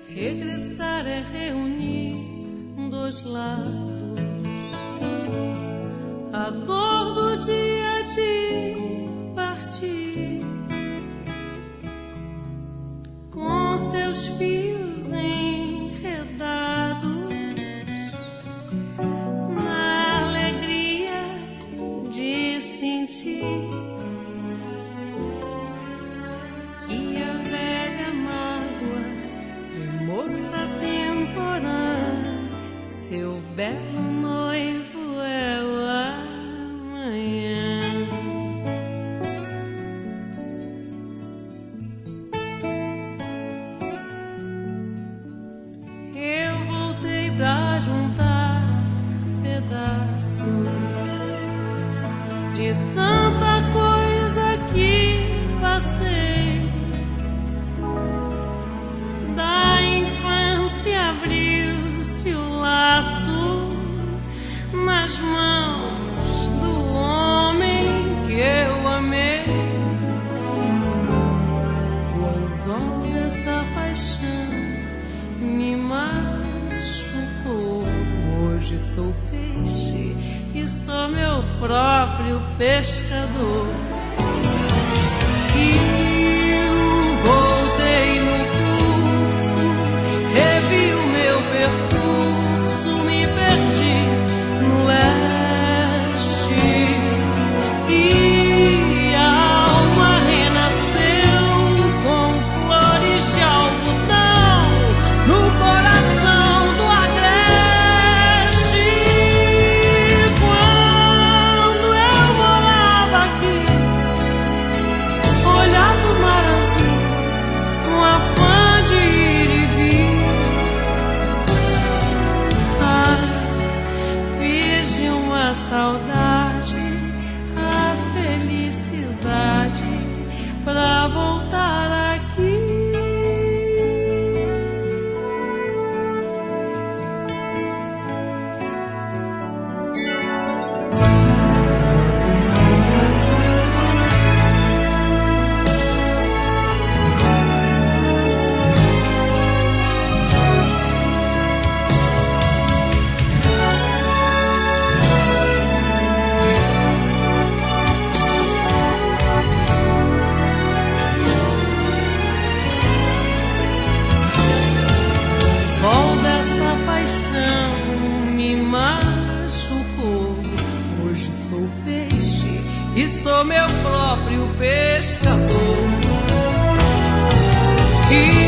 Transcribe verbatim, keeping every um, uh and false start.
Regressar é reunir dos lados a dor do dia de partir, com seus fios enredados na alegria de sentir que a velha mágoa é moça temporã, seu belo noivo é o amanhã. Eu voltei pra juntar pedaços de tanta coisa que passei. Da infância abriu-se o laço nas mãos do homem que eu amei. O anzol dessa paixão me machucou. Hoje sou peixe e sou meu próprio pescador. Eu voltei no curso, revi o meu percurso, me perdi no oeste e a alma renasceu com flores de algodão no coração do agreste. Quando eu morava aqui, olhava o mar azul com afã de ir e vir. Ah, fiz de uma saudade a felicidade pra voltar aqui. Sol dessa paixão me machucou. Hoje sou peixe e sou meu próprio pescador. E